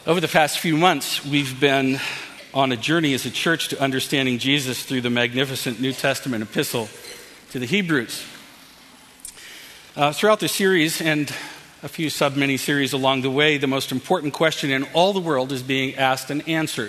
Over the past few months, we've been on a journey as a church to understanding Jesus through the magnificent New Testament epistle to the Hebrews. Throughout the series and a few sub-mini series along the way, the most important question in all the world is being asked and answered.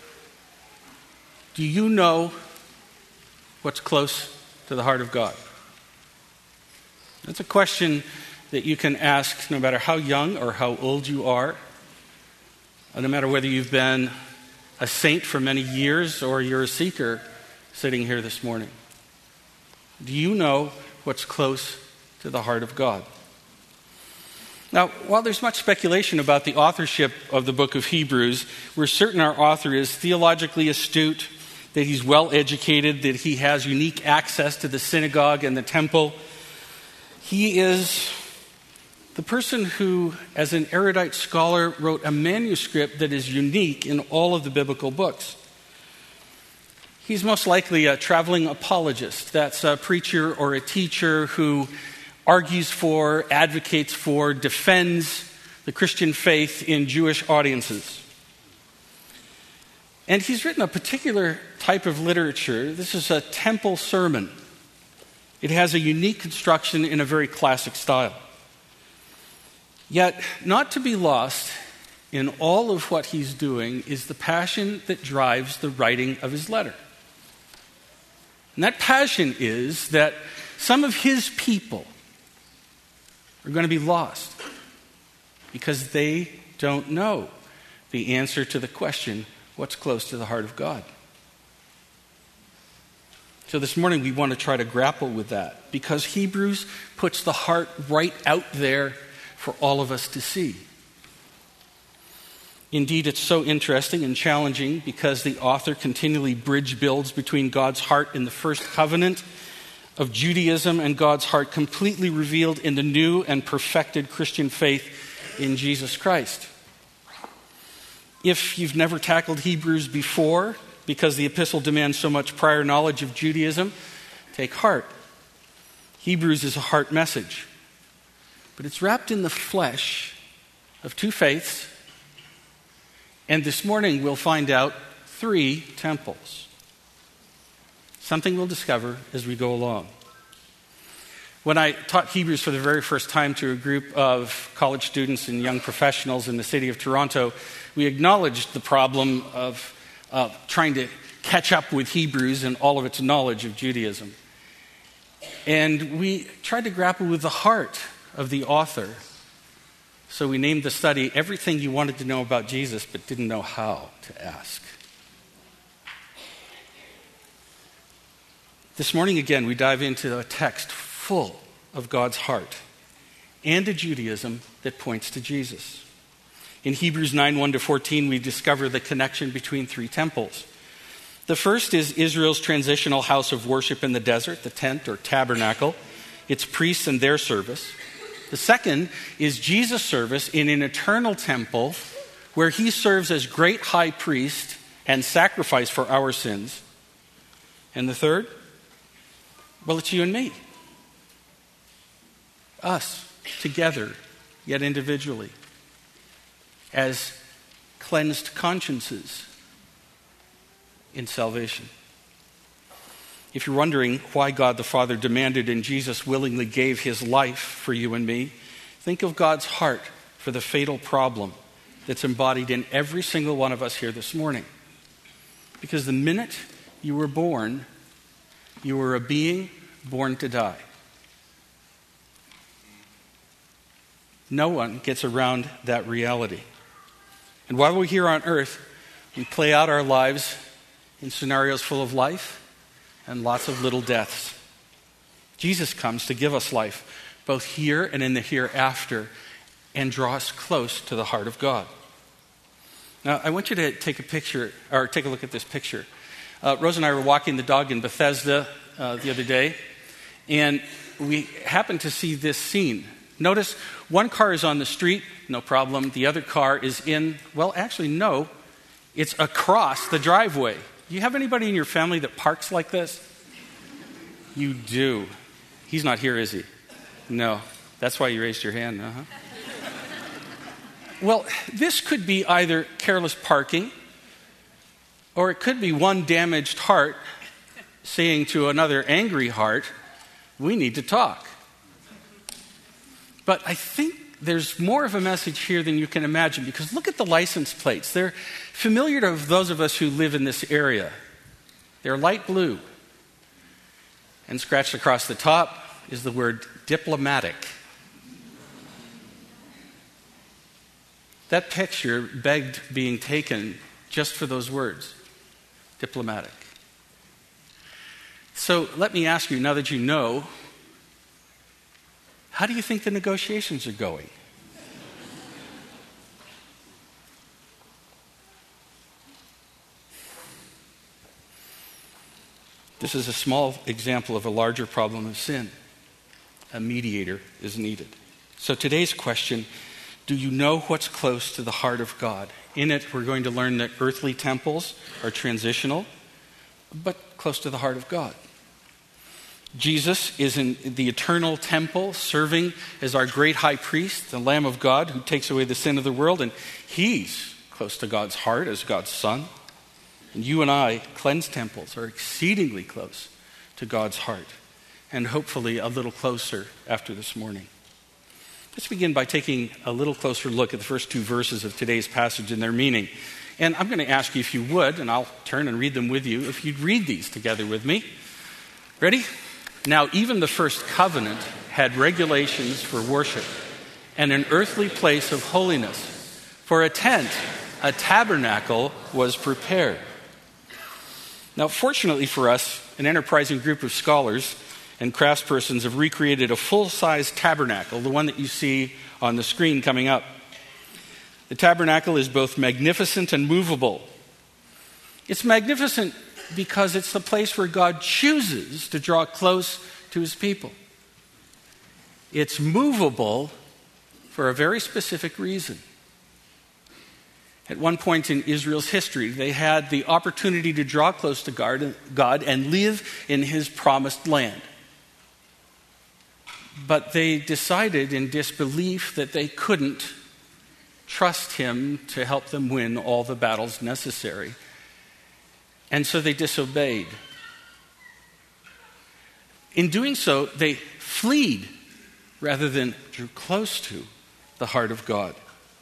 Do you know what's close to the heart of God? That's a question that you can ask no matter how young or how old you are, no matter whether you've been a saint for many years or you're a seeker sitting here this morning. Do you know what's close to the heart of God? Now, while there's much speculation about the authorship of the book of Hebrews, we're certain our author is theologically astute, that he's well educated, that he has unique access to the synagogue and the temple. He is the person who, as an erudite scholar, wrote a manuscript that is unique in all of the biblical books. He's most likely a traveling apologist. That's a preacher or a teacher who argues for, advocates for, defends the Christian faith in Jewish audiences. And he's written a particular type of literature. This is a temple sermon. It has a unique construction in a very classic style. Yet, not to be lost in all of what he's doing is the passion that drives the writing of his letter. And that passion is that some of his people are going to be lost because they don't know the answer to the question, what's close to the heart of God? So this morning we want to try to grapple with that because Hebrews puts the heart right out there for all of us to see. Indeed, it's so interesting and challenging because the author continually bridge builds between God's heart in the first covenant of Judaism and God's heart completely revealed in the new and perfected Christian faith in Jesus Christ. If you've never tackled Hebrews before, because the epistle demands so much prior knowledge of Judaism, take heart. Hebrews is a heart message. But it's wrapped in the flesh of two faiths. And this morning we'll find out 3 temples. Something we'll discover as we go along. When I taught Hebrews for the very first time to a group of college students and young professionals in the city of Toronto, we acknowledged the problem of trying to catch up with Hebrews and all of its knowledge of Judaism. And we tried to grapple with the heart of the author. So we named the study Everything You Wanted to Know About Jesus but Didn't Know How to Ask. This morning again we dive into a text full of God's heart and a Judaism that points to Jesus. In Hebrews 9, 1-14 we discover the connection between 3 temples. The first is Israel's transitional house of worship in the desert, the tent or tabernacle, its priests and their service. The second is Jesus' service in an eternal temple where he serves as great high priest and sacrifice for our sins. And the third? Well, it's you and me. Us, together, yet individually, as cleansed consciences in salvation. If you're wondering why God the Father demanded and Jesus willingly gave his life for you and me, think of God's heart for the fatal problem that's embodied in every single one of us here this morning. Because the minute you were born, you were a being born to die. No one gets around that reality. And while we're here on earth, we play out our lives in scenarios full of life and lots of little deaths. Jesus comes to give us life, both here and in the hereafter, and draw us close to the heart of God. Now, I want you to take a look at this picture. Rose and I were walking the dog in Bethesda the other day, and we happened to see this scene. Notice one car is on the street, no problem. The other car is it's across the driveway. Do you have anybody in your family that parks like this? You do. He's not here, is he? No. That's why you raised your hand. Well, this could be either careless parking, or it could be one damaged heart saying to another angry heart, we need to talk. But I think there's more of a message here than you can imagine, because look at the license plates. They're familiar to those of us who live in this area. They're light blue. And scratched across the top is the word diplomatic. That picture begged being taken just for those words, diplomatic. So let me ask you, now that you know, how do you think the negotiations are going? This is a small example of a larger problem of sin. A mediator is needed. So today's question, do you know what's close to the heart of God? In it, we're going to learn that earthly temples are transitional, but close to the heart of God. Jesus is in the eternal temple, serving as our great high priest, the Lamb of God who takes away the sin of the world, and he's close to God's heart as God's Son. And you and I, cleansed temples, are exceedingly close to God's heart, and hopefully a little closer after this morning. Let's begin by taking a little closer look at the first two verses of today's passage and their meaning. And I'm going to ask you if you would, and I'll turn and read them with you, if you'd read these together with me. Ready? Now, even the first covenant had regulations for worship and an earthly place of holiness. For a tent, a tabernacle was prepared. Now, fortunately for us, an enterprising group of scholars and craftspersons have recreated a full-size tabernacle, the one that you see on the screen coming up. The tabernacle is both magnificent and movable. It's magnificent because it's the place where God chooses to draw close to his people. It's movable for a very specific reason. At one point in Israel's history, they had the opportunity to draw close to God and live in his promised land. But they decided in disbelief that they couldn't trust him to help them win all the battles necessary. And so they disobeyed. In doing so, they fled rather than drew close to the heart of God.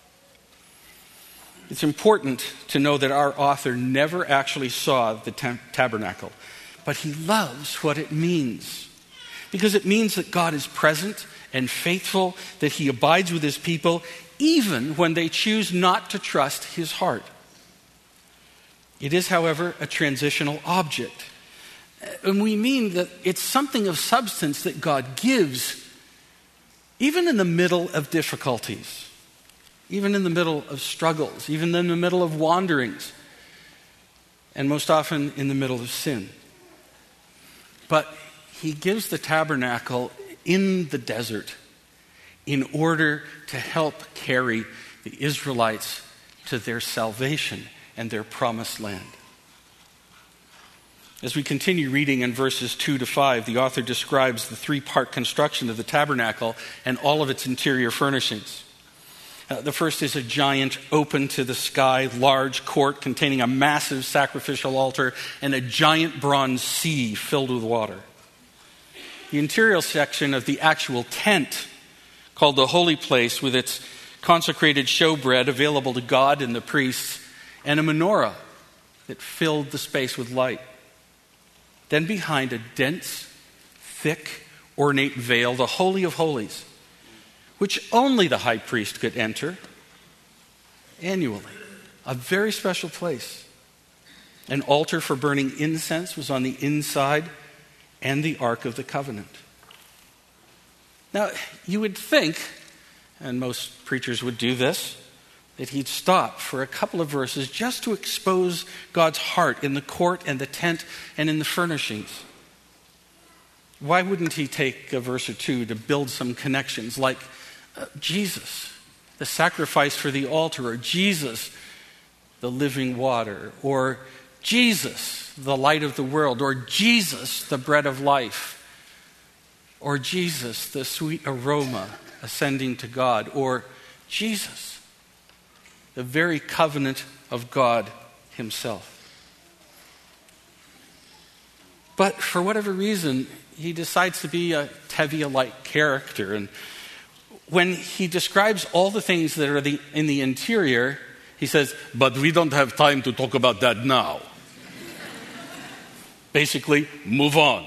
It's important to know that our author never actually saw the tabernacle, but he loves what it means. Because it means that God is present and faithful, that he abides with his people, even when they choose not to trust his heart. It is, however, a transitional object. And we mean that it's something of substance that God gives, even in the middle of difficulties, even in the middle of struggles, even in the middle of wanderings, and most often in the middle of sin. But he gives the tabernacle in the desert in order to help carry the Israelites to their salvation and their promised land. As we continue reading in verses 2 to 5, the author describes the three-part construction of the tabernacle and all of its interior furnishings. The first is a giant, open to the sky, large court containing a massive sacrificial altar and a giant bronze sea filled with water. The interior section of the actual tent, called the holy place, with its consecrated showbread available to God and the priests, and a menorah that filled the space with light. Then behind a dense, thick, ornate veil, the Holy of Holies, which only the high priest could enter annually. A very special place. An altar for burning incense was on the inside, and the Ark of the Covenant. Now, you would think, and most preachers would do this, that he'd stop for a couple of verses just to expose God's heart in the court and the tent and in the furnishings. Why wouldn't he take a verse or two to build some connections, like Jesus, the sacrifice for the altar, or Jesus, the living water, or Jesus, the light of the world, or Jesus, the bread of life, or Jesus, the sweet aroma ascending to God, or Jesus, the very covenant of God himself. But for whatever reason, he decides to be a Tevye-like character. And when he describes all the things that are in the interior, he says, but we don't have time to talk about that now. Basically, move on.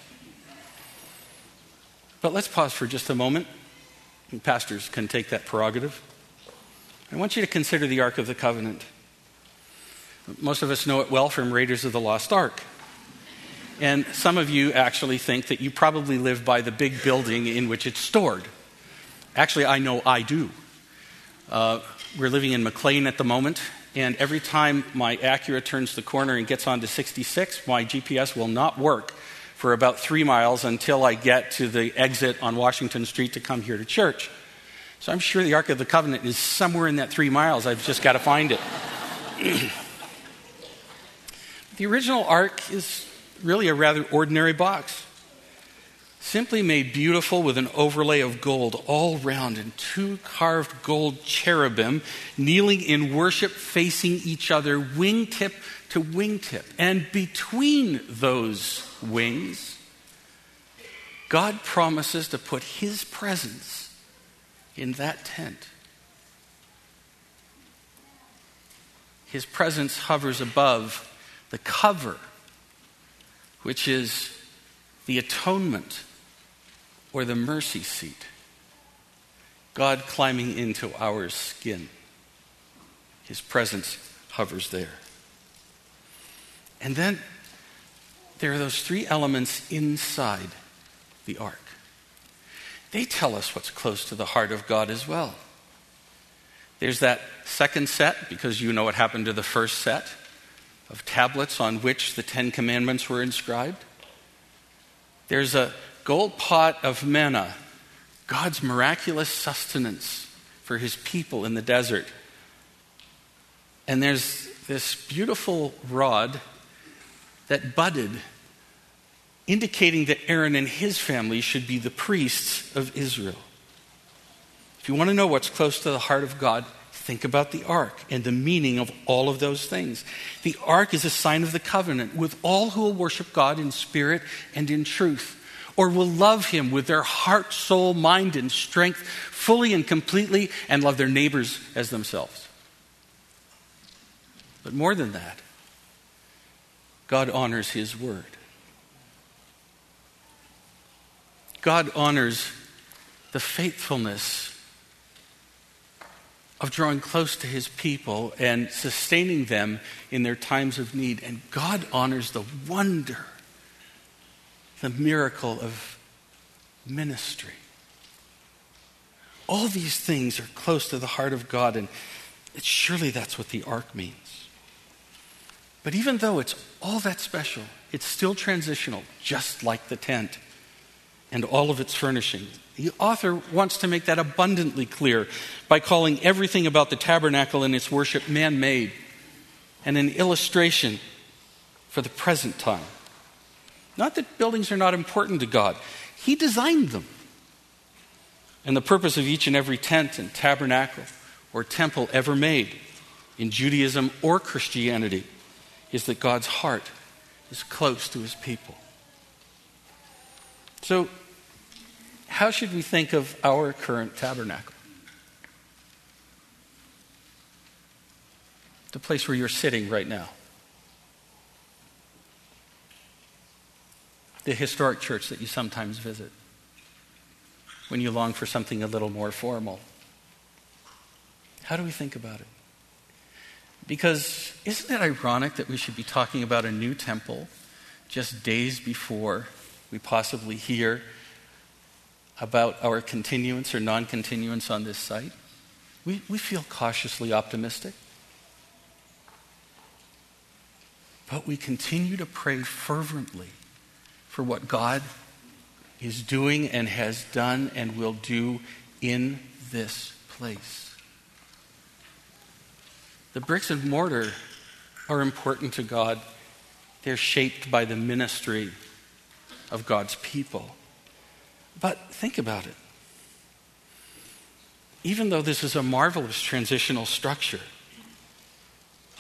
But let's pause for just a moment. And pastors can take that prerogative. I want you to consider the Ark of the Covenant. Most of us know it well from Raiders of the Lost Ark. And some of you actually think that you probably live by the big building in which it's stored. Actually, I know I do. We're living in McLean at the moment, and every time my Acura turns the corner and gets onto 66, my GPS will not work for about 3 miles until I get to the exit on Washington Street to come here to church. So I'm sure the Ark of the Covenant is somewhere in that 3 miles. I've just got to find it. The original Ark is really a rather ordinary box, simply made beautiful with an overlay of gold all round and 2 carved gold cherubim kneeling in worship facing each other, wingtip to wingtip. And between those wings, God promises to put his presence in that tent. His presence hovers above the cover, which is the atonement or the mercy seat. God climbing into our skin. His presence hovers there. And then there are those 3 elements inside the ark. They tell us what's close to the heart of God as well. There's that second set, because you know what happened to the first set of tablets on which the 10 Commandments were inscribed. There's a gold pot of manna, God's miraculous sustenance for his people in the desert. And there's this beautiful rod that budded, indicating that Aaron and his family should be the priests of Israel. If you want to know what's close to the heart of God, think about the ark and the meaning of all of those things. The ark is a sign of the covenant with all who will worship God in spirit and in truth, or will love him with their heart, soul, mind, and strength, fully and completely, and love their neighbors as themselves. But more than that, God honors his word. God honors the faithfulness of drawing close to his people and sustaining them in their times of need. And God honors the wonder, the miracle of ministry. All these things are close to the heart of God, and surely that's what the ark means. But even though it's all that special, it's still transitional, just like the tent and all of its furnishings. The author wants to make that abundantly clear by calling everything about the tabernacle and its worship man-made and an illustration for the present time. Not that buildings are not important to God. He designed them. And the purpose of each and every tent and tabernacle or temple ever made in Judaism or Christianity is that God's heart is close to his people. So, how should we think of our current tabernacle? The place where you're sitting right now. The historic church that you sometimes visit when you long for something a little more formal. How do we think about it? Because isn't it ironic that we should be talking about a new temple just days before we possibly hear about our continuance or non-continuance on this site? We feel cautiously optimistic. But we continue to pray fervently for what God is doing and has done and will do in this place. The bricks and mortar are important to God. They're shaped by the ministry of God's people. But think about it. Even though this is a marvelous transitional structure,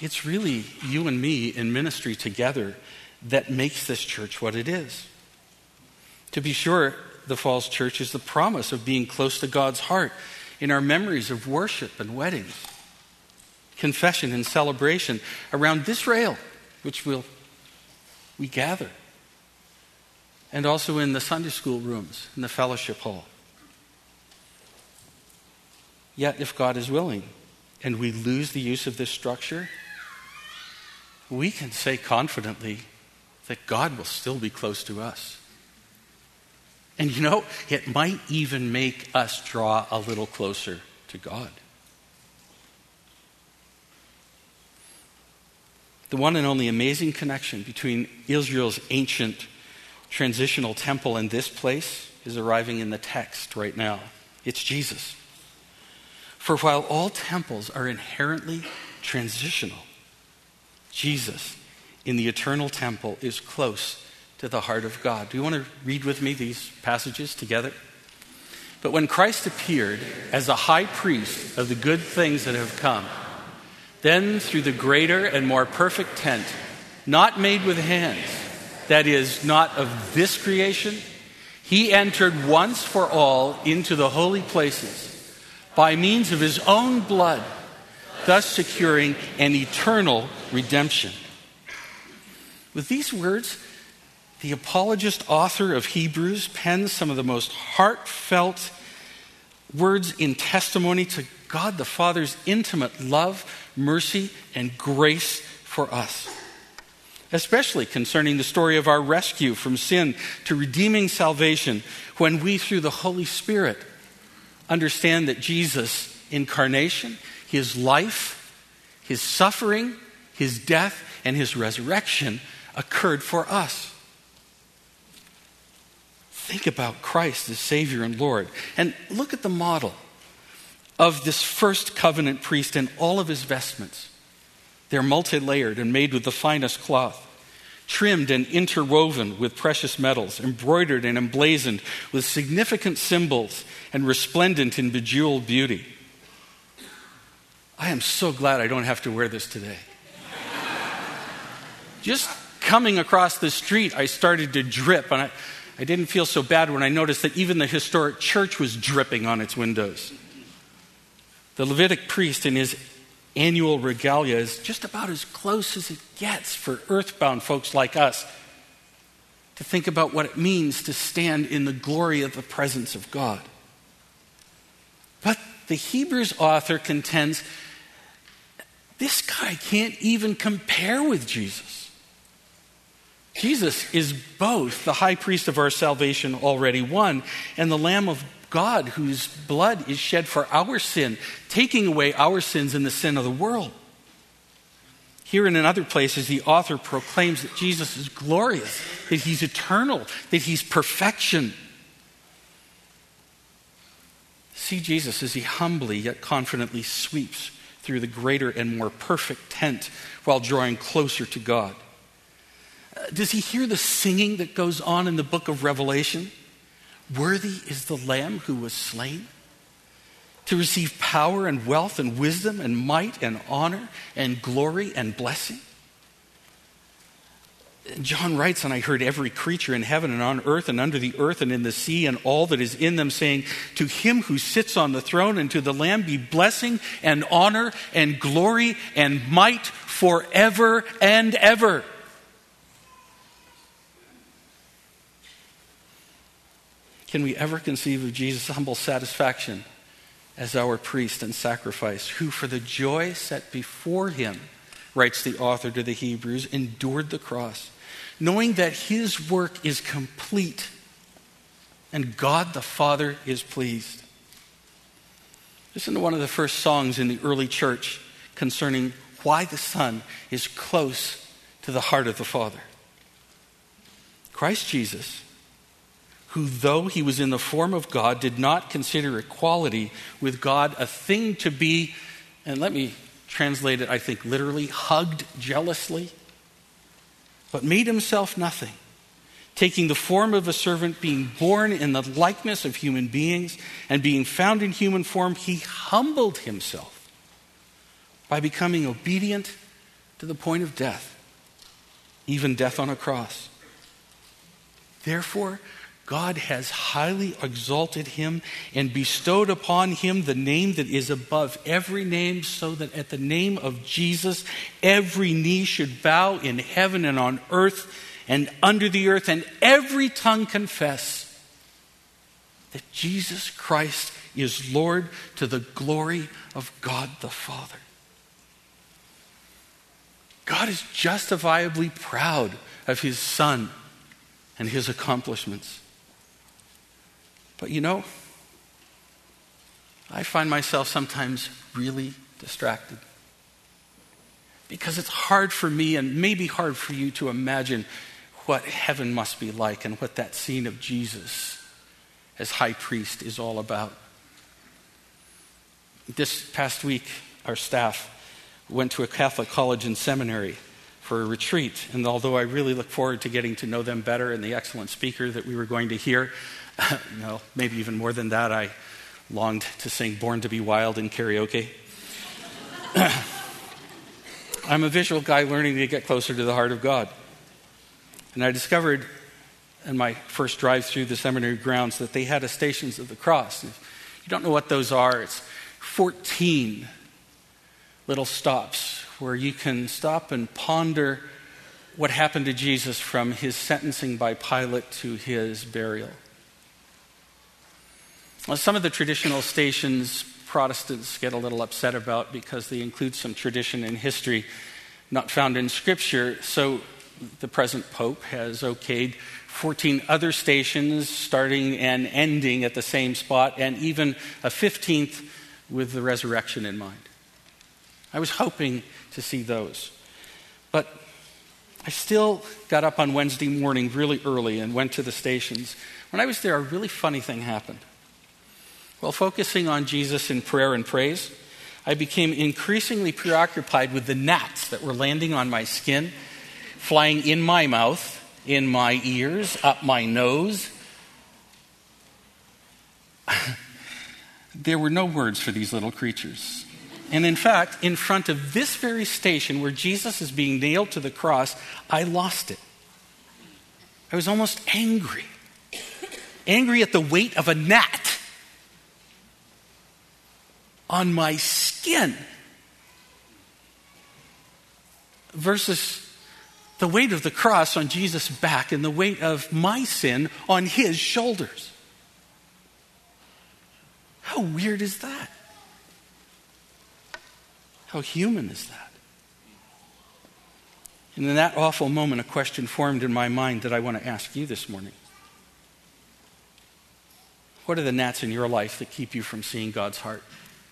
it's really you and me in ministry together that makes this church what it is. To be sure, the Falls Church is the promise of being close to God's heart in our memories of worship and weddings, confession and celebration around this rail, which we gather, and also in the Sunday school rooms, in the fellowship hall. Yet, if God is willing, and we lose the use of this structure, we can say confidently that God will still be close to us. And it might even make us draw a little closer to God. The one and only amazing connection between Israel's ancient transitional temple and this place is arriving in the text right now. It's Jesus. For while all temples are inherently transitional, Jesus in the eternal temple is close to the heart of God. Do you want to read with me these passages together? But when Christ appeared as a high priest of the good things that have come, then through the greater and more perfect tent, not made with hands, that is, not of this creation, he entered once for all into the holy places by means of his own blood, thus securing an eternal redemption. With these words, the apologist author of Hebrews pens some of the most heartfelt words in testimony to God the Father's intimate love, mercy, and grace for us, especially concerning the story of our rescue from sin to redeeming salvation when we, through the Holy Spirit, understand that Jesus' incarnation, his life, his suffering, his death, and his resurrection occurred for us. Think about Christ as Savior and Lord. And look at the model of this first covenant priest in all of his vestments. They're multi-layered and made with the finest cloth, trimmed and interwoven with precious metals, embroidered and emblazoned with significant symbols, and resplendent in bejeweled beauty. I am so glad I don't have to wear this today. Just coming across the street, I started to drip, and I didn't feel so bad when I noticed that even the historic church was dripping on its windows. The Levitic priest in his annual regalia is just about as close as it gets for earthbound folks like us to think about what it means to stand in the glory of the presence of God. But the Hebrews author contends this guy can't even compare with Jesus. Jesus is both the high priest of our salvation already won and the Lamb of God whose blood is shed for our sin, taking away our sins and the sin of the world. Here and in other places, the author proclaims that Jesus is glorious, that he's eternal, that he's perfection. See Jesus as he humbly yet confidently sweeps through the greater and more perfect tent while drawing closer to God. Does he hear the singing that goes on in the book of Revelation? Worthy is the Lamb who was slain to receive power and wealth and wisdom and might and honor and glory and blessing. John writes, and I heard every creature in heaven and on earth and under the earth and in the sea and all that is in them saying, to him who sits on the throne and to the Lamb be blessing and honor and glory and might forever and ever. Can we ever conceive of Jesus' humble satisfaction as our priest and sacrifice, who for the joy set before him, writes the author to the Hebrews, endured the cross, knowing that his work is complete and God the Father is pleased? Listen to one of the first songs in the early church concerning why the Son is close to the heart of the Father. Christ Jesus, who though he was in the form of God, did not consider equality with God a thing to be, and let me translate it, I think literally, hugged jealously, but made himself nothing, taking the form of a servant, being born in the likeness of human beings, and being found in human form, he humbled himself by becoming obedient to the point of death, even death on a cross. Therefore, God has highly exalted him and bestowed upon him the name that is above every name, so that at the name of Jesus, every knee should bow in heaven and on earth and under the earth, and every tongue confess that Jesus Christ is Lord, to the glory of God the Father. God is justifiably proud of his Son and his accomplishments. But I find myself sometimes really distracted, because it's hard for me, and maybe hard for you, to imagine what heaven must be like and what that scene of Jesus as high priest is all about. This past week, our staff went to a Catholic college and seminary for a retreat. And although I really look forward to getting to know them better and the excellent speaker that we were going to hear, maybe even more than that, I longed to sing Born to be Wild in karaoke. I'm a visual guy learning to get closer to the heart of God. And I discovered in my first drive through the seminary grounds that they had a Stations of the Cross. If you don't know what those are, it's 14 little stops where you can stop and ponder what happened to Jesus from his sentencing by Pilate to his burial. Well, some of the traditional stations Protestants get a little upset about because they include some tradition and history not found in Scripture. So the present Pope has okayed 14 other stations starting and ending at the same spot, and even a 15th with the resurrection in mind. I was hoping to see those. But I still got up on Wednesday morning really early and went to the stations. When I was there, a really funny thing happened. While focusing on Jesus in prayer and praise, I became increasingly preoccupied with the gnats that were landing on my skin, flying in my mouth, in my ears, up my nose. There were no words for these little creatures. And in fact, in front of this very station where Jesus is being nailed to the cross, I lost it. I was almost angry. Angry at the weight of a gnat on my skin versus the weight of the cross on Jesus' back and the weight of my sin on his shoulders. How weird is that? How human is that? And in that awful moment, a question formed in my mind that I want to ask you this morning. What are the gnats in your life that keep you from seeing God's heart?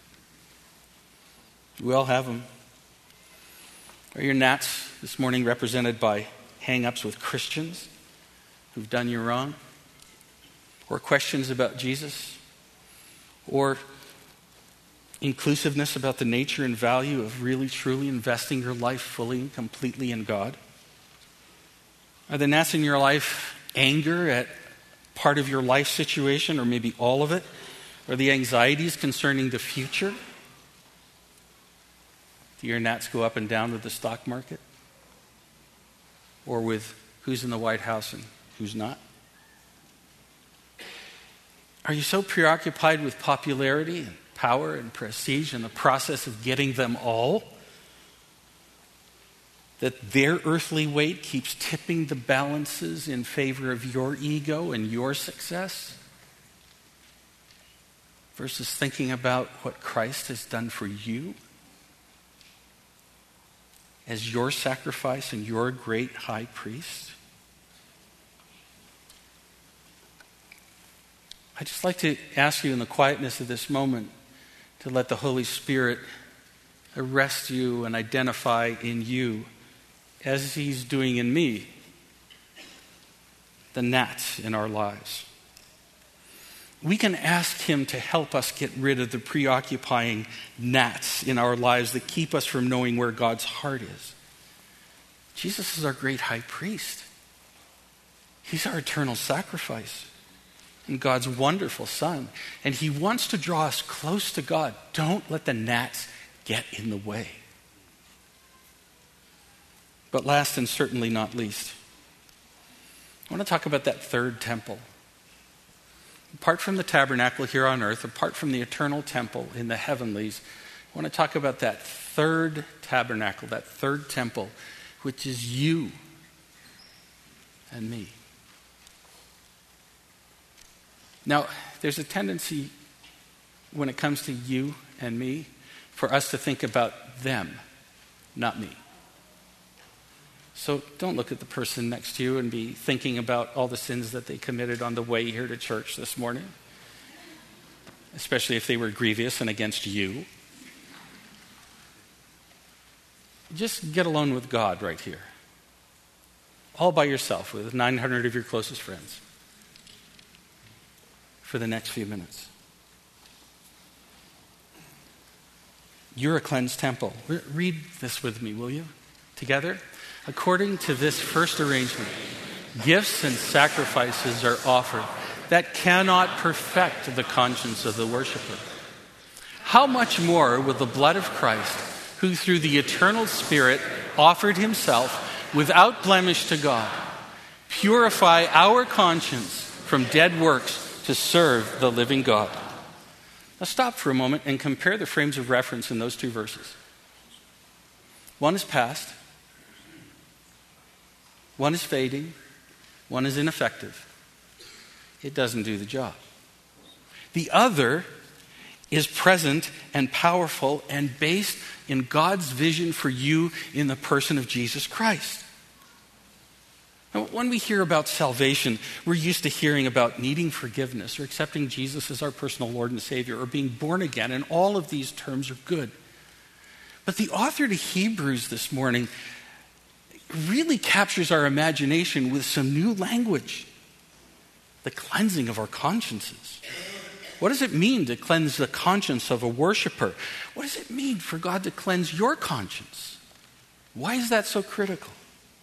We all have them. Are your gnats this morning represented by hang-ups with Christians who've done you wrong? Or questions about Jesus? Or inclusiveness about the nature and value of really, truly investing your life fully and completely in God? Are the gnats in your life anger at part of your life situation, or maybe all of it? Or the anxieties concerning the future? Do your gnats go up and down with the stock market? Or with who's in the White House and who's not? Are you so preoccupied with popularity and power and prestige and the process of getting them all that their earthly weight keeps tipping the balances in favor of your ego and your success versus thinking about what Christ has done for you as your sacrifice and your great high priest? I'd just like to ask you in the quietness of this moment to let the Holy Spirit arrest you and identify in you, as he's doing in me, the gnats in our lives. We can ask him to help us get rid of the preoccupying gnats in our lives that keep us from knowing where God's heart is. Jesus is our great high priest. He's our eternal sacrifice and God's wonderful Son. And he wants to draw us close to God. Don't let the gnats get in the way. But last and certainly not least, I want to talk about that third temple. Apart from the tabernacle here on earth, apart from the eternal temple in the heavenlies, I want to talk about that third tabernacle, that third temple, which is you and me. Now, there's a tendency when it comes to you and me for us to think about them, not me. So don't look at the person next to you and be thinking about all the sins that they committed on the way here to church this morning, especially if they were grievous and against you. Just get alone with God right here, all by yourself with 900 of your closest friends for the next few minutes. You're a cleansed temple. Read this with me, will you? Together? According to this first arrangement, gifts and sacrifices are offered that cannot perfect the conscience of the worshiper. How much more will the blood of Christ, who through the eternal Spirit offered himself without blemish to God, purify our conscience from dead works to serve the living God? Now stop for a moment and compare the frames of reference in those two verses. One is past, one is fading, one is ineffective. It doesn't do the job. The other is present and powerful and based in God's vision for you in the person of Jesus Christ. Now, when we hear about salvation, we're used to hearing about needing forgiveness or accepting Jesus as our personal Lord and Savior or being born again, and all of these terms are good. But the author to Hebrews this morning really captures our imagination with some new language. The cleansing of our consciences. What does it mean to cleanse the conscience of a worshiper? What does it mean for God to cleanse your conscience? Why is that so critical?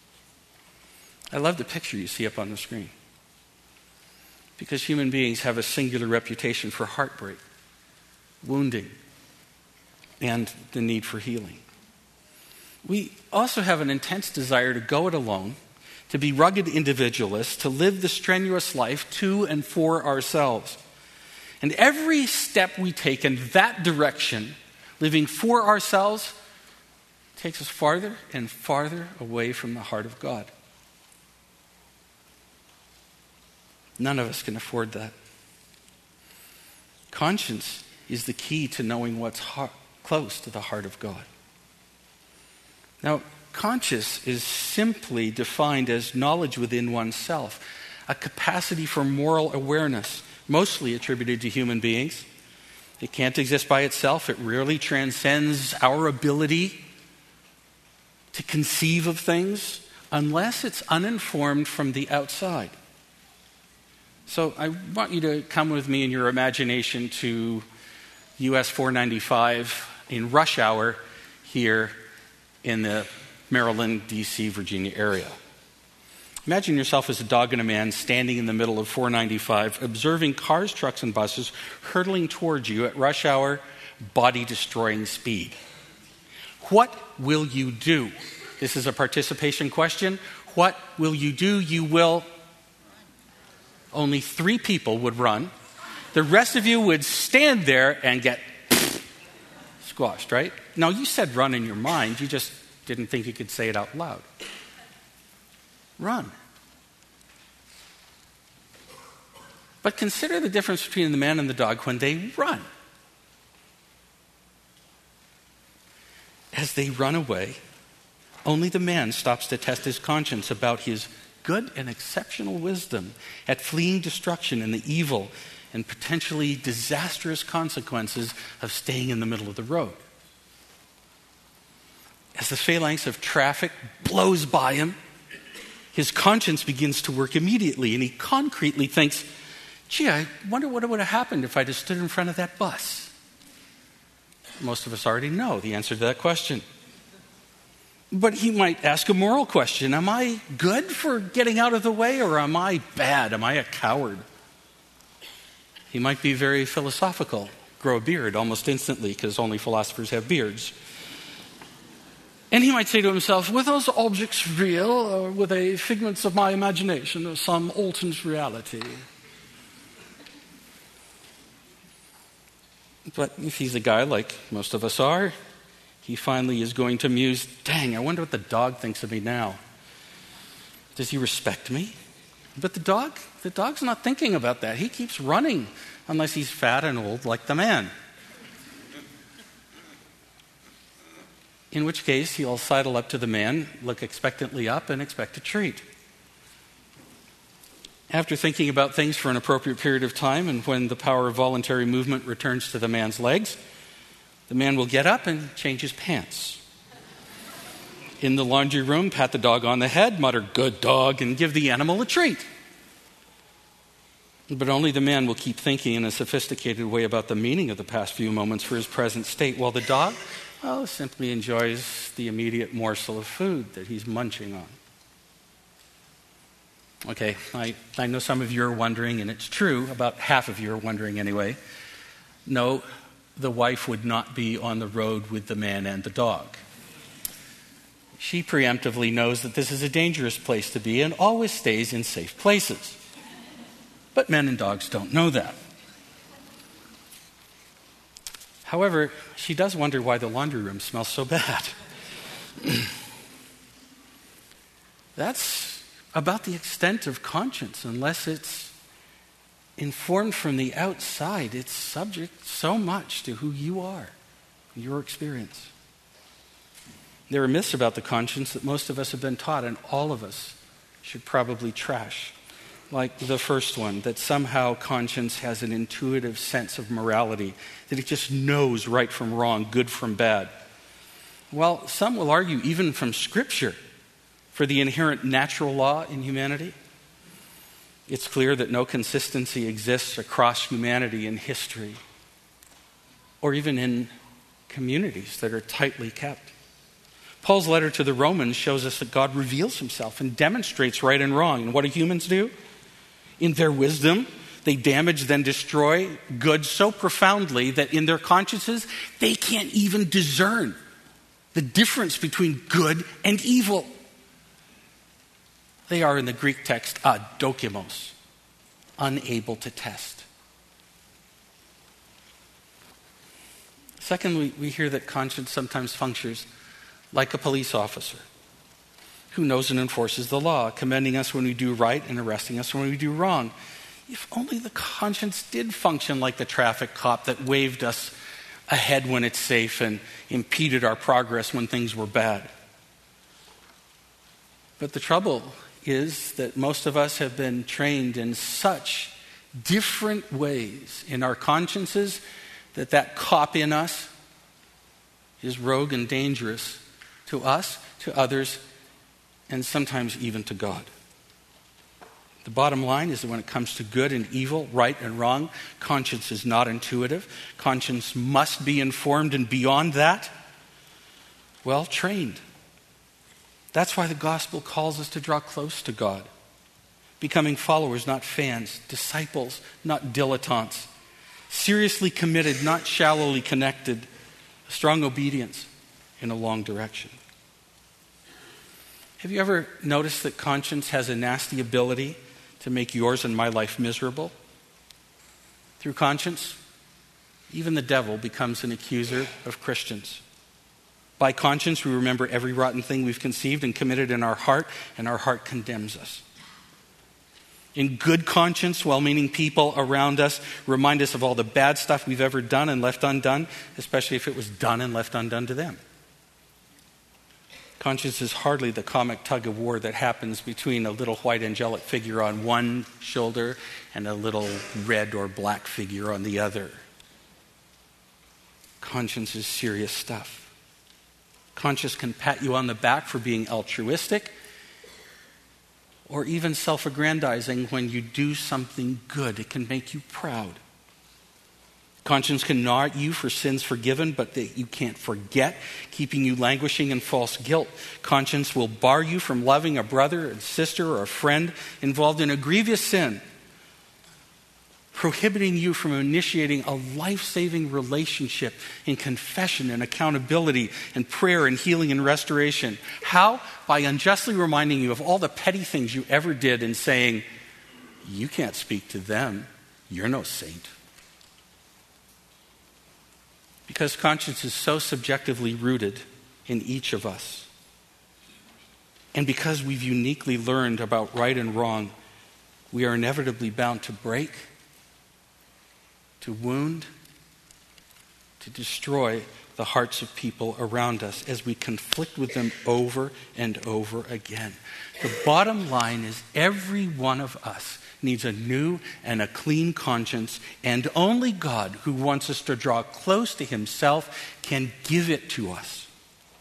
I love the picture you see up on the screen. Because human beings have a singular reputation for heartbreak, wounding, and the need for healing. We also have an intense desire to go it alone, to be rugged individualists, to live the strenuous life to and for ourselves. And every step we take in that direction, living for ourselves, takes us farther and farther away from the heart of God. None of us can afford that. Conscience is the key to knowing what's close to the heart of God. Now, conscience is simply defined as knowledge within oneself, a capacity for moral awareness, mostly attributed to human beings. It can't exist by itself. It rarely transcends our ability to conceive of things unless it's uninformed from the outside. So I want you to come with me in your imagination to US 495 in rush hour here in the Maryland, D.C., Virginia area. Imagine yourself as a dog and a man standing in the middle of 495, observing cars, trucks, and buses hurtling towards you at rush hour, body-destroying speed. What will you do? This is a participation question. What will you do? You will. Only 3 people would run. The rest of you would stand there and get squashed, right? Now, you said run in your mind. You just didn't think you could say it out loud. Run. But consider the difference between the man and the dog when they run. As they run away, only the man stops to test his conscience about his good and exceptional wisdom at fleeing destruction and the evil and potentially disastrous consequences of staying in the middle of the road. As the phalanx of traffic blows by him, his conscience begins to work immediately, and he concretely thinks, gee, I wonder what would have happened if I just stood in front of that bus. Most of us already know the answer to that question. But he might ask a moral question. Am I good for getting out of the way, or am I bad? Am I a coward? He might be very philosophical, grow a beard almost instantly, because only philosophers have beards. And he might say to himself, were those objects real, or were they figments of my imagination or some alternate reality? But if he's a guy like most of us are, he finally is going to muse, dang, I wonder what the dog thinks of me now. Does he respect me? But the dog's not thinking about that. He keeps running unless he's fat and old like the man. In which case, he'll sidle up to the man, look expectantly up, and expect a treat. After thinking about things for an appropriate period of time, and when the power of voluntary movement returns to the man's legs, the man will get up and change his pants. In the laundry room, pat the dog on the head, mutter, "Good dog," and give the animal a treat. But only the man will keep thinking in a sophisticated way about the meaning of the past few moments for his present state, while the dog, well, simply enjoys the immediate morsel of food that he's munching on. Okay, I know some of you are wondering, and it's true, about half of you are wondering anyway. No, the wife would not be on the road with the man and the dog. She preemptively knows that this is a dangerous place to be and always stays in safe places. But men and dogs don't know that. However, she does wonder why the laundry room smells so bad. That's about the extent of conscience, unless it's informed from the outside. It's subject so much to who you are, your experience. There are myths about the conscience that most of us have been taught, and all of us should probably trash. Like the first one, that somehow conscience has an intuitive sense of morality, that it just knows right from wrong, good from bad. Well, some will argue, even from Scripture, for the inherent natural law in humanity. It's clear that no consistency exists across humanity in history, or even in communities that are tightly kept. Paul's letter to the Romans shows us that God reveals himself and demonstrates right and wrong. And what do humans do? In their wisdom, they damage, then destroy good so profoundly that in their consciences, they can't even discern the difference between good and evil. They are, in the Greek text, adokimos, unable to test. Second, we hear that conscience sometimes functions like a police officer who knows and enforces the law, commending us when we do right and arresting us when we do wrong. If only the conscience did function like the traffic cop that waved us ahead when it's safe and impeded our progress when things were bad. But the trouble is that most of us have been trained in such different ways in our consciences that cop in us is rogue and dangerous to us, to others, and sometimes even to God. The bottom line is that when it comes to good and evil, right and wrong, conscience is not intuitive. Conscience must be informed, and beyond that, well, trained. That's why the gospel calls us to draw close to God, becoming followers, not fans, disciples, not dilettantes, seriously committed, not shallowly connected, strong obedience in a long direction. Have you ever noticed that conscience has a nasty ability to make yours and my life miserable? Through conscience, even the devil becomes an accuser of Christians. By conscience, we remember every rotten thing we've conceived and committed in our heart, and our heart condemns us. In good conscience, well-meaning people around us remind us of all the bad stuff we've ever done and left undone, especially if it was done and left undone to them. Conscience is hardly the comic tug-of-war that happens between a little white angelic figure on one shoulder and a little red or black figure on the other. Conscience is serious stuff. Conscience can pat you on the back for being altruistic or even self-aggrandizing when you do something good. It can make you proud. Conscience can gnaw at you for sins forgiven, but that you can't forget, keeping you languishing in false guilt. Conscience will bar you from loving a brother, a sister, or a friend involved in a grievous sin. prohibiting you from initiating a life-saving relationship in confession and accountability and prayer and healing and restoration. How? By unjustly reminding you of all the petty things you ever did and saying, you can't speak to them. You're no saint. Because conscience is so subjectively rooted in each of us. And because we've uniquely learned about right and wrong, we are inevitably bound to break, to wound, to destroy the hearts of people around us as we conflict with them over and over again. The bottom line is every one of us needs a new and a clean conscience, and only God, who wants us to draw close to himself, can give it to us.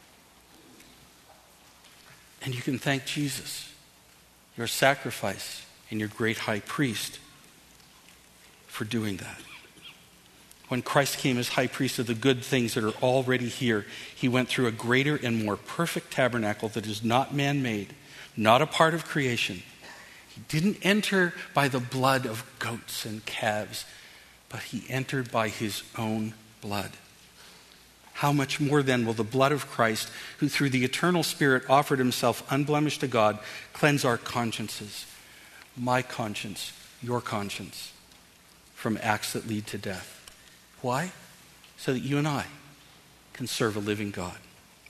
And you can thank Jesus, your sacrifice and your great high priest, for doing that. When Christ came as high priest of the good things that are already here, he went through a greater and more perfect tabernacle that is not man-made, not a part of creation. He didn't enter by the blood of goats and calves, but he entered by his own blood. How much more then will the blood of Christ, who through the eternal Spirit offered himself unblemished to God, cleanse our consciences, my conscience, your conscience, from acts that lead to death? Why? So that you and I can serve a living God.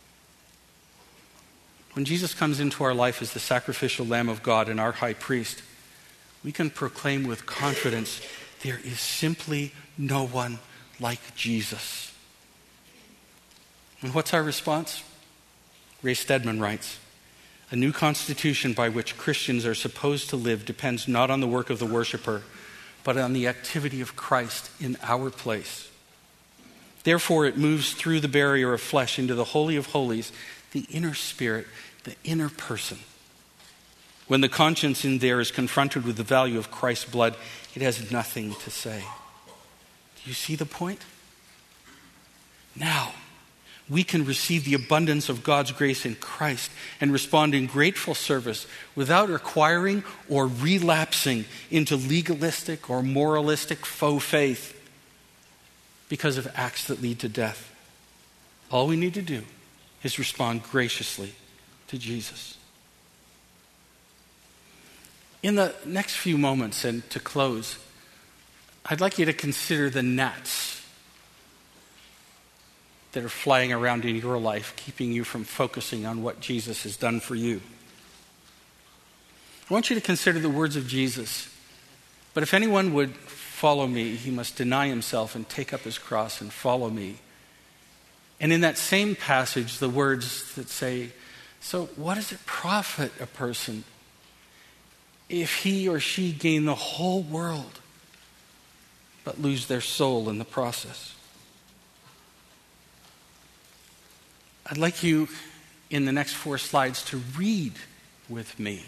When Jesus comes into our life as the sacrificial Lamb of God and our high priest, we can proclaim with confidence, there is simply no one like Jesus. And what's our response? Ray Stedman writes, a new constitution by which Christians are supposed to live depends not on the work of the worshiper, but on the activity of Christ in our place. Therefore, it moves through the barrier of flesh into the Holy of Holies, the inner spirit, the inner person. When the conscience in there is confronted with the value of Christ's blood, it has nothing to say. Do you see the point? Now, we can receive the abundance of God's grace in Christ and respond in grateful service without acquiring or relapsing into legalistic or moralistic faux faith because of acts that lead to death. All we need to do is respond graciously to Jesus. In the next few moments, and to close, I'd like you to consider the gnats that are flying around in your life, keeping you from focusing on what Jesus has done for you. I want you to consider the words of Jesus. But if anyone would follow me, he must deny himself and take up his cross and follow me. And in that same passage, the words that say, so what does it profit a person if he or she gain the whole world but lose their soul in the process? I'd like you, in the next 4 slides, to read with me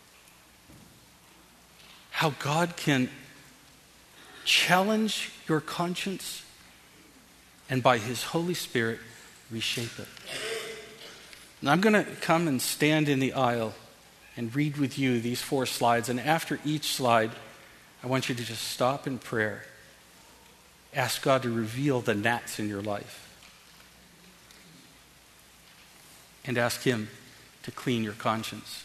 how God can challenge your conscience and by his Holy Spirit reshape it. And I'm going to come and stand in the aisle and read with you these 4 slides. And after each slide, I want you to just stop in prayer. Ask God to reveal the gnats in your life. And ask him to clean your conscience.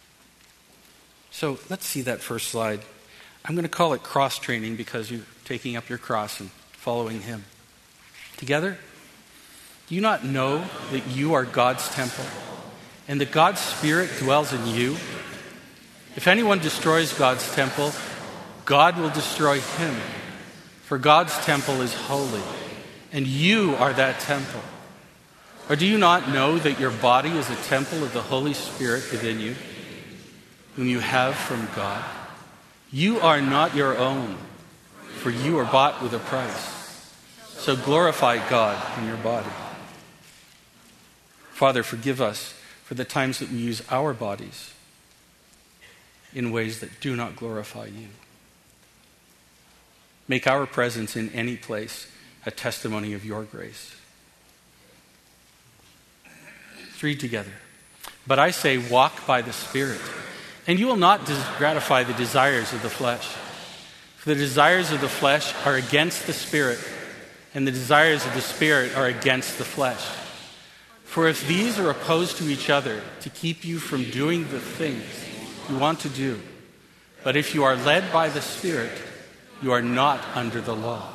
So let's see that first slide. I'm going to call it cross training because you're taking up your cross and following him. Together, do you not know that you are God's temple and that God's Spirit dwells in you? If anyone destroys God's temple, God will destroy him. For God's temple is holy, and you are that temple. Or do you not know that your body is a temple of the Holy Spirit within you, whom you have from God? You are not your own, for you are bought with a price. So glorify God in your body. Father, forgive us for the times that we use our bodies in ways that do not glorify you. Make our presence in any place a testimony of your grace. Let's read together. But I say, walk by the Spirit, and you will not gratify the desires of the flesh. For the desires of the flesh are against the Spirit, and the desires of the Spirit are against the flesh. For if these are opposed to each other to keep you from doing the things you want to do, but if you are led by the Spirit, you are not under the law.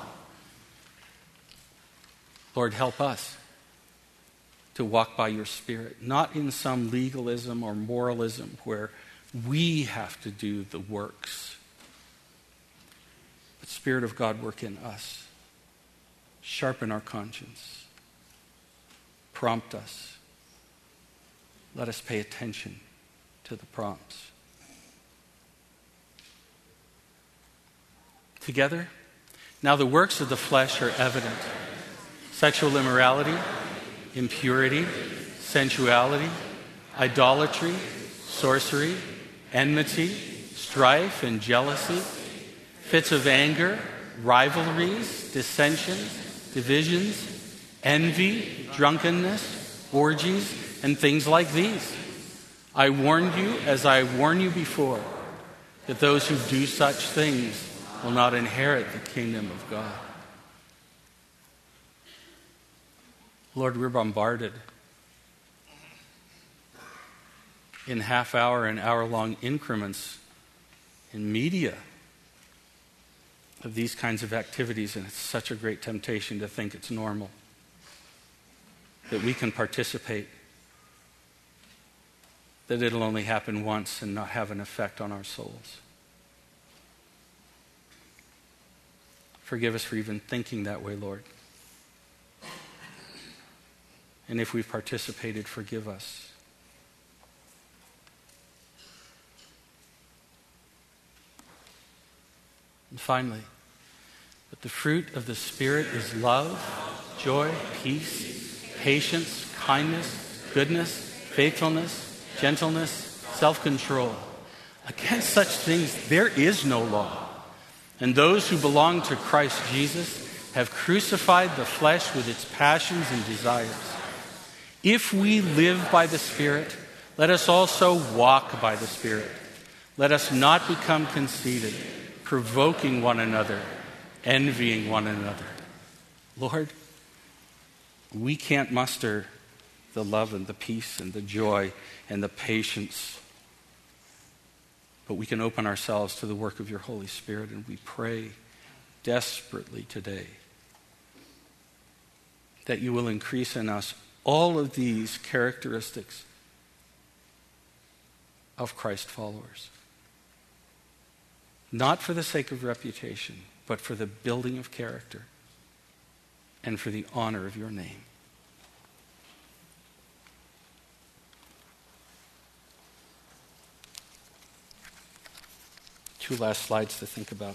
Lord, help us to walk by your Spirit, not in some legalism or moralism where we have to do the works. But Spirit of God, work in us. Sharpen our conscience. Prompt us. Let us pay attention to the prompts. Together, now the works of the flesh are evident: sexual immorality, impurity, sensuality, idolatry, sorcery, enmity, strife and jealousy, fits of anger, rivalries, dissensions, divisions, envy, drunkenness, orgies, and things like these. I warn you, as I warned you before, that those who do such things will not inherit the kingdom of God. Lord, we're bombarded in half-hour and hour-long increments in media of these kinds of activities, and it's such a great temptation to think it's normal, that we can participate, that it'll only happen once and not have an effect on our souls. Forgive us for even thinking that way, Lord. And if we've participated, forgive us. And finally, but the fruit of the Spirit is love, joy, peace, patience, kindness, goodness, faithfulness, gentleness, self-control. Against such things there is no law. And those who belong to Christ Jesus have crucified the flesh with its passions and desires. If we live by the Spirit, let us also walk by the Spirit. Let us not become conceited, provoking one another, envying one another. Lord, we can't muster the love and the peace and the joy and the patience, but we can open ourselves to the work of your Holy Spirit, and we pray desperately today that you will increase in us all of these characteristics of Christ followers. Not for the sake of reputation, but for the building of character and for the honor of your name. Two last slides to think about.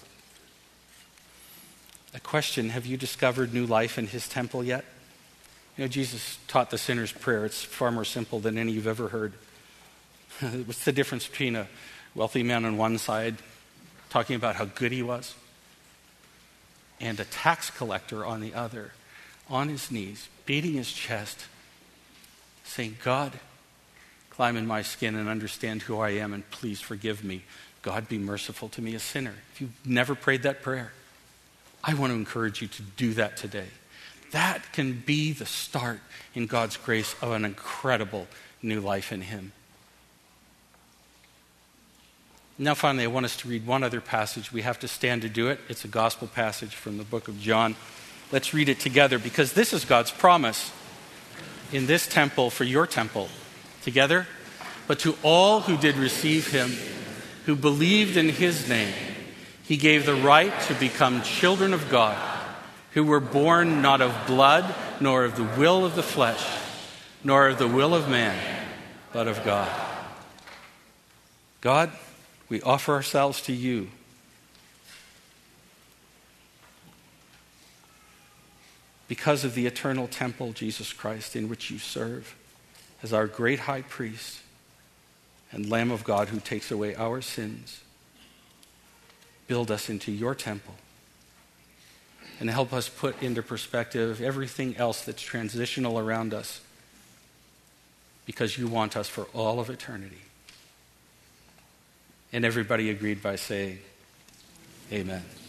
A question: have you discovered new life in his temple yet? You know, Jesus taught the sinner's prayer. It's far more simple than any you've ever heard. What's the difference between a wealthy man on one side talking about how good he was and a tax collector on the other, on his knees, beating his chest, saying, God, climb in my skin and understand who I am, and please forgive me. God, be merciful to me, a sinner. If you've never prayed that prayer, I want to encourage you to do that today. That can be the start in God's grace of an incredible new life in him. Now finally, I want us to read one other passage. We have to stand to do it. It's a gospel passage from the book of John. Let's read it together, because this is God's promise in this temple for your temple. Together. But to all who did receive him, who believed in his name, he gave the right to become children of God, who were born not of blood, nor of the will of the flesh, nor of the will of man, but of God. God, we offer ourselves to you. Because of the eternal temple, Jesus Christ, in which you serve as our great high priest and Lamb of God who takes away our sins, build us into your temple and help us put into perspective everything else that's transitional around us, because you want us for all of eternity. And everybody agreed by saying, amen.